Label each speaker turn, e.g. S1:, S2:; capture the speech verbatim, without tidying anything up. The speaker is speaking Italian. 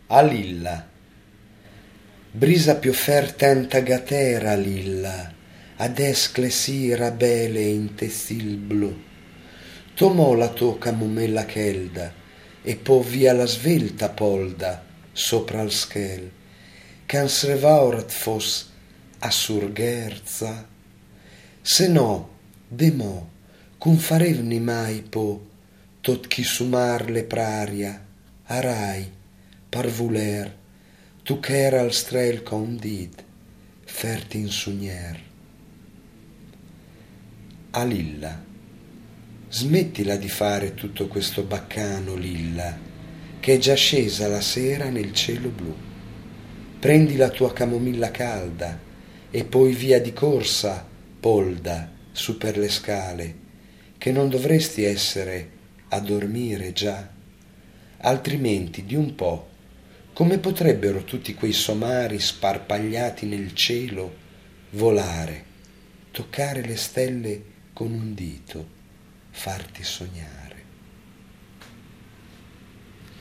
S1: A Lilla. Brisa piofer tanta gatera Lilla, ad esclesira bele in tessil blu. Tomò la tua camomella chelda e po via la svelta polda sopra il schel, che srevaurat fos a surgherza. Se no, demò, cum farevni mai po, tot chi sumar le praria, arai, par voler, tu ch'era al strel condit, ferti in sugner. A Lilla. Smettila di fare tutto questo baccano, Lilla, che è già scesa la sera nel cielo blu. Prendi la tua camomilla calda e poi via di corsa, polda, su per le scale, che non dovresti essere a dormire già. Altrimenti, di un po', come potrebbero tutti quei somari sparpagliati nel cielo volare, toccare le stelle con un dito, farti sognare?